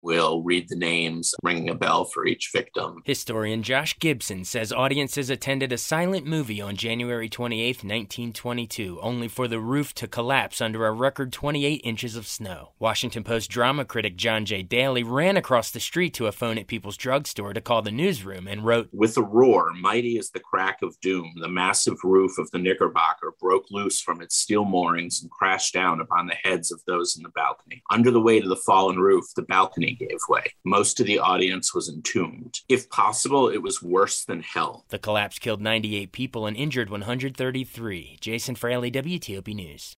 We'll read the names, ringing a bell for each victim. Historian Josh Gibson says audiences attended a silent movie on January 28, 1922, only for the roof to collapse under a record 28 inches of snow. Washington Post drama critic John J. Daly ran across the street to a phone at People's Drug Store to call the newsroom and wrote, "With a roar, mighty as the crack of doom, the massive roof of the Knickerbocker broke loose from its steel moorings and crashed down upon the heads of those in the balcony. Under the weight of the fallen roof, the balcony gave way. Most of the audience was entombed. If possible, it was worse than hell." The collapse killed 98 people and injured 133. Jason Fraley, WTOP News.